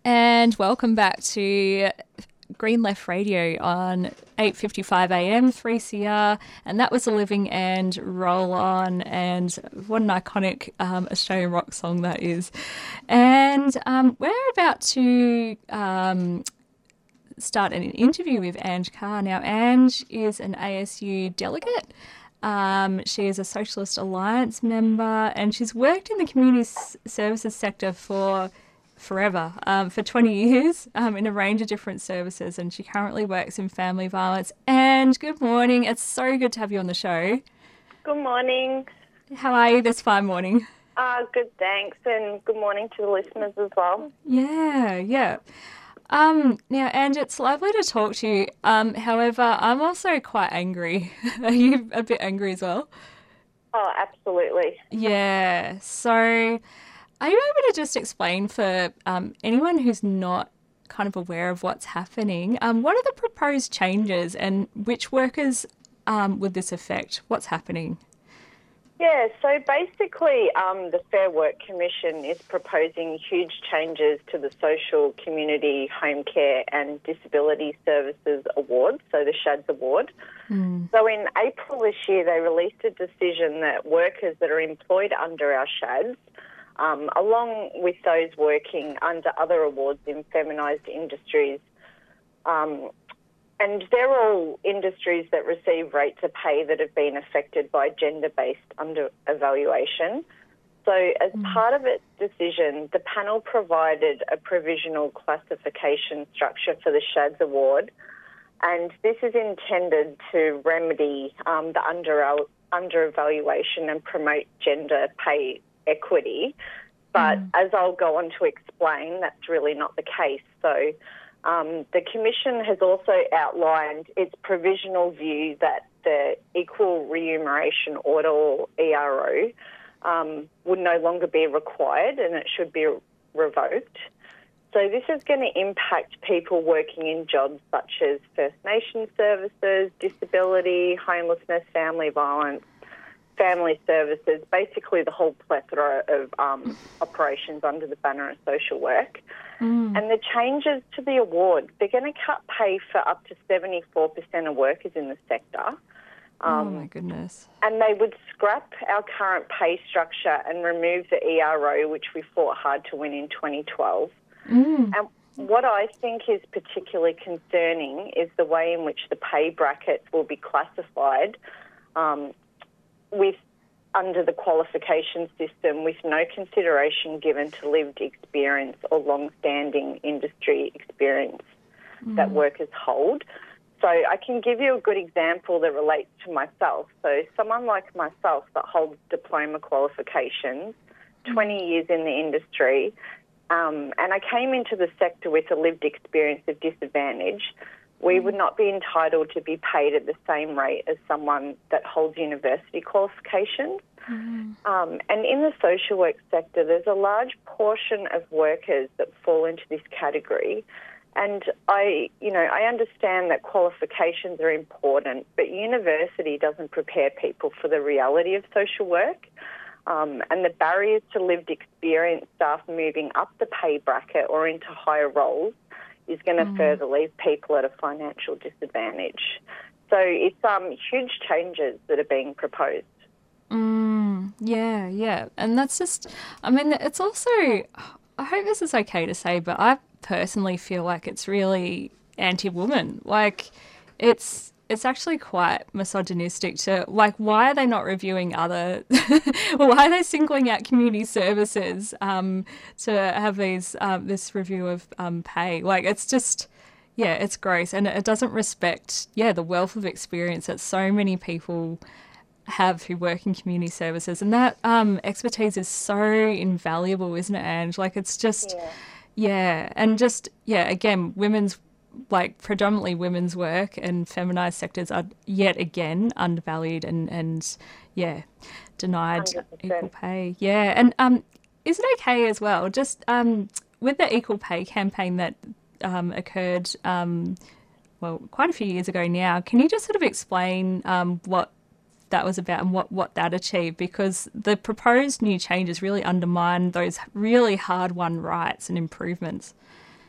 And welcome back to Green Left Radio on 8:55 a.m. 3CR, and that was a Living and Roll On, and what an iconic Australian rock song that is. And we're about to start an interview with Ange Carr. Now, Ange is an ASU delegate. She is a Socialist Alliance member, and she's worked in the community services sector for forever, for 20 years, in a range of different services, and she currently works in family violence. And good morning. It's so good to have you on the show. Good morning. How are you this fine morning? Good, thanks, and good morning to the listeners as well. Yeah. Now, Ange, it's lovely to talk to you. However, I'm also quite angry. Are you a bit angry as well? Oh, absolutely. Yeah. So, are you able to just explain for anyone who's not kind of aware of what's happening, what are the proposed changes and which workers would this affect? What's happening? Yeah, so basically the Fair Work Commission is proposing huge changes to the Social, Community, Home Care and Disability Services Award, so the SHADS Award. So in April this year they released a decision that workers that are employed under our SHADS, along with those working under other awards in feminised industries, and they're all industries that receive rates of pay that have been affected by gender-based under-evaluation. So as part of its decision, the panel provided a provisional classification structure for the SHADS Award, and this is intended to remedy the under-evaluation and promote gender pay equity. But as I'll go on to explain, that's really not the case. So the Commission has also outlined its provisional view that the Equal Remuneration Order, or ERO, would no longer be required and it should be revoked. So this is going to impact people working in jobs such as First Nation services, disability, homelessness, family violence, family services, basically the whole plethora of operations under the banner of social work. And the changes to the award, they're going to cut pay for up to 74% of workers in the sector. Oh, my goodness. And they would scrap our current pay structure and remove the ERO, which we fought hard to win in 2012. And what I think is particularly concerning is the way in which the pay brackets will be classified under the qualification system, with no consideration given to lived experience or long-standing industry experience that workers hold. So I can give you a good example that relates to myself. So someone like myself that holds diploma qualifications, 20 years in the industry, and I came into the sector with a lived experience of disadvantage, we would not be entitled to be paid at the same rate as someone that holds university qualifications. And in the social work sector, there's a large portion of workers that fall into this category. And I understand that qualifications are important, but university doesn't prepare people for the reality of social work. And the barriers to lived experience staff moving up the pay bracket or into higher roles is going to further leave people at a financial disadvantage. So it's huge changes that are being proposed. Yeah. And that's just, I mean, it's also, I hope this is okay to say, but I personally feel like it's really anti-woman. Like, it's actually quite misogynistic to, like, why are they not reviewing other, why are they singling out community services to have this review of pay? Like, it's just, yeah, it's gross. And it doesn't respect, the wealth of experience that so many people have who work in community services. And that expertise is so invaluable, isn't it, Ange? Like, it's just, and just, again, predominantly women's work and feminised sectors are yet again undervalued and denied 100%. equal pay. Yeah, and is it okay as well, just with the equal pay campaign that occurred, quite a few years ago now, can you just sort of explain what that was about and what that achieved? Because the proposed new changes really undermine those really hard-won rights and improvements.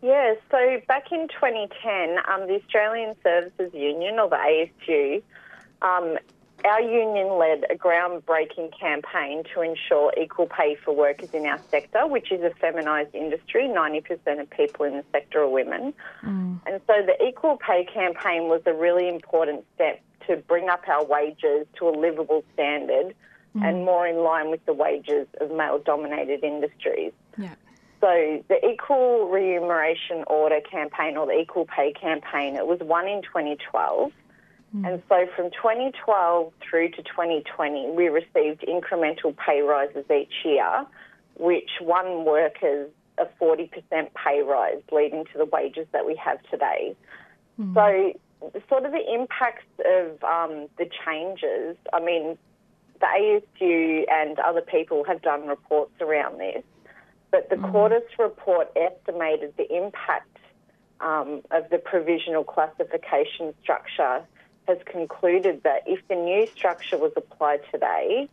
Yeah, so back in 2010, the Australian Services Union, or the ASU, our union led a groundbreaking campaign to ensure equal pay for workers in our sector, which is a feminised industry. 90% of people in the sector are women. And so the Equal Pay campaign was a really important step to bring up our wages to a livable standard and more in line with the wages of male-dominated industries. Yeah. So the Equal Remuneration Order campaign, or the Equal Pay campaign, it was won in 2012. And so from 2012 through to 2020, we received incremental pay rises each year, which won workers a 40% pay rise, leading to the wages that we have today. So sort of the impacts of the changes, I mean, the ASU and other people have done reports around this, but the Quartus report estimated the impact of the provisional classification structure has concluded that if the new structure was applied today,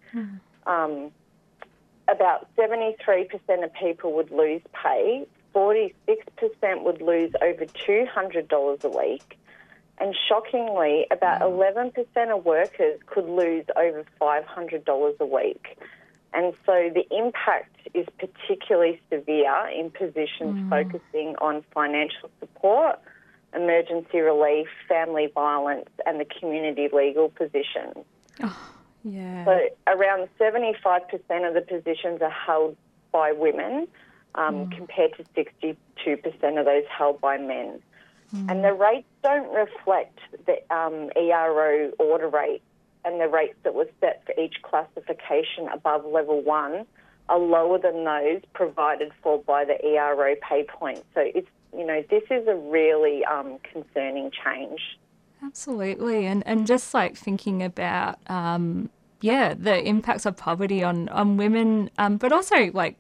about 73% of people would lose pay, 46% would lose over $200 a week, and shockingly, about 11% of workers could lose over $500 a week. And so the impact is particularly severe in positions focusing on financial support, emergency relief, family violence, and the community legal positions. Yeah. So around 75% of the positions are held by women, compared to 62% of those held by men. And the rates don't reflect the ERO order rate, and the rates that were set for each classification above level 1 are lower than those provided for by the ERO pay point. So it's, you know, this is a really concerning change. Absolutely. And just like thinking about, the impacts of poverty on women, but also like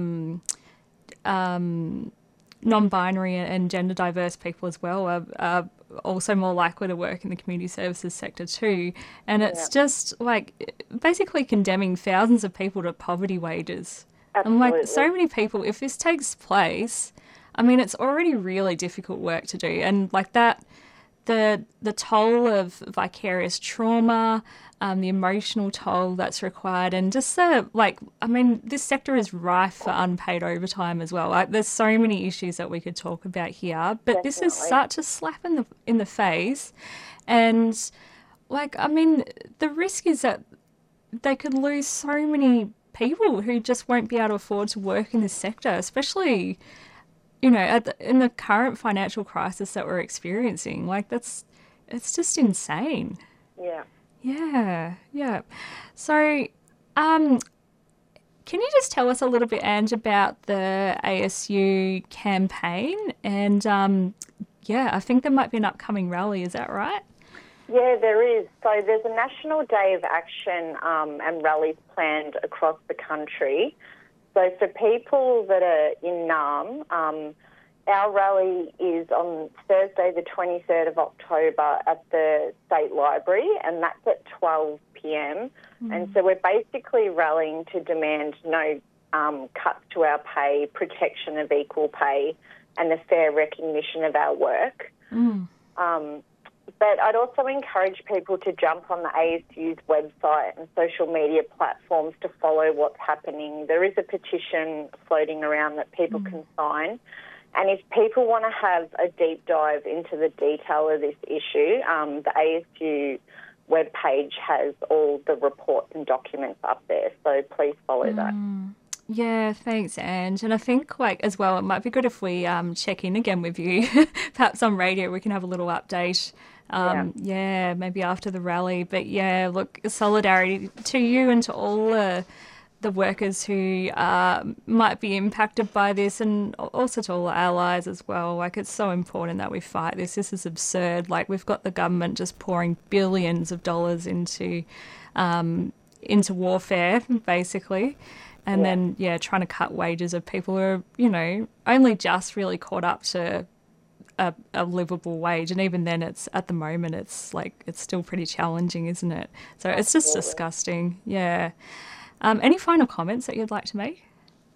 non-binary and gender diverse people as well are also more likely to work in the community services sector too. And it's just like basically condemning thousands of people to poverty wages. Absolutely. And like so many people, if this takes place, I mean, it's already really difficult work to do. And like that, the toll of vicarious trauma, the emotional toll that's required, and just this sector is rife for unpaid overtime as well. Like, there's so many issues that we could talk about here, but this is such a slap in the face. And like, I mean, the risk is that they could lose so many people who just won't be able to afford to work in this sector, especially, you know, in the current financial crisis that we're experiencing. Like, it's just insane. Yeah. Yeah. So, can you just tell us a little bit, Ange, about the ASU campaign? And, I think there might be an upcoming rally. Is that right? Yeah, there is. So there's a National Day of Action and rallies planned across the country. So for people that are in NAM, our rally is on Thursday the 23rd of October at the State Library, and that's at 12 p.m. And so we're basically rallying to demand no cuts to our pay, protection of equal pay, and the fair recognition of our work. But I'd also encourage people to jump on the ASU's website and social media platforms to follow what's happening. There is a petition floating around that people can sign. And if people want to have a deep dive into the detail of this issue, the ASU webpage has all the reports and documents up there. So please follow that. Yeah, thanks, Ange. And I think, like, as well, it might be good if we check in again with you, perhaps on radio. We can have a little update. Maybe after the rally. But yeah, look, solidarity to you and to all the workers who might be impacted by this, and also to all the allies as well. Like, it's so important that we fight this. This is absurd. Like, we've got the government just pouring billions of dollars into warfare, basically. And then, trying to cut wages of people who are, you know, only just really caught up to a livable wage. And even then, at the moment, it's still pretty challenging, isn't it? So it's just disgusting. Yeah. Any final comments that you'd like to make?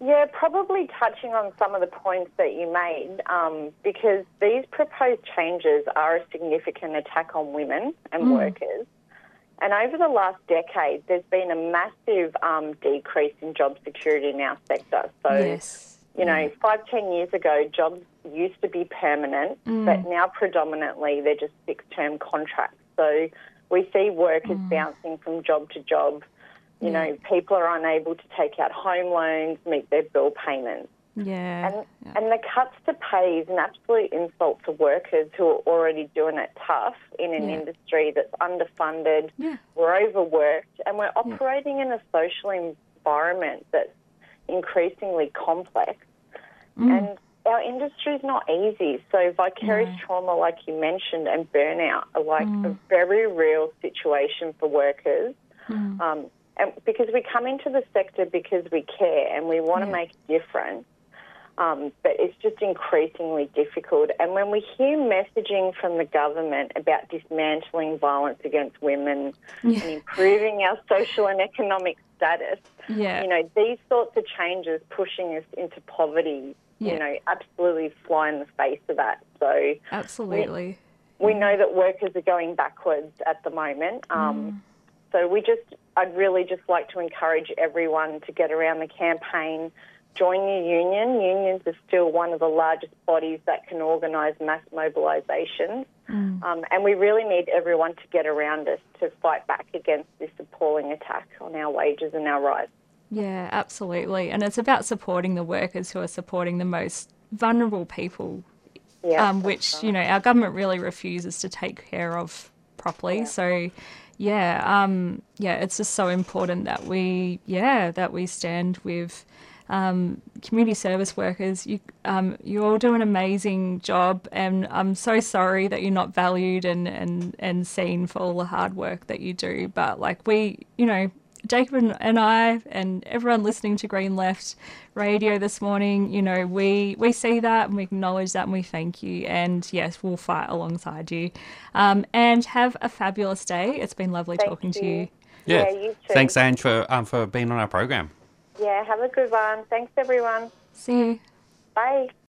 Yeah, probably touching on some of the points that you made, because these proposed changes are a significant attack on women and workers. And over the last decade, there's been a massive decrease in job security in our sector. So, Yes. you know, 5-10 years ago, jobs used to be permanent, but now predominantly they're just fixed-term contracts. So we see workers bouncing from job to job. You know, people are unable to take out home loans, meet their bill payments. Yeah. And the cuts to pay is an absolute insult to workers who are already doing it tough in an industry that's underfunded, we're overworked, and we're operating in a social environment that's increasingly complex. And our industry is not easy. So vicarious trauma, like you mentioned, and burnout are like a very real situation for workers. And because we come into the sector because we care and we want to make a difference, but it's just increasingly difficult. And when we hear messaging from the government about dismantling violence against women and improving our social and economic status, you know, these sorts of changes pushing us into poverty, you know, absolutely fly in the face of that. So absolutely. We know that workers are going backwards at the moment. So I'd really just like to encourage everyone to get around the campaign, join your union. Unions are still one of the largest bodies that can organise mass mobilisations. And we really need everyone to get around us to fight back against this appalling attack on our wages and our rights. Yeah, absolutely. And it's about supporting the workers who are supporting the most vulnerable people, which, you know, our government really refuses to take care of properly. So, it's just so important that we stand with community service workers. You all do an amazing job, and I'm so sorry that you're not valued and seen for all the hard work that you do. But like Jacob and I and everyone listening to Green Left Radio this morning, you know, we see that and we acknowledge that and we thank you. And yes, we'll fight alongside you. And have a fabulous day. It's been lovely talking to you. Yeah, you too. Thanks, Ange, for being on our program. Yeah, have a good one. Thanks, everyone. See you. Bye.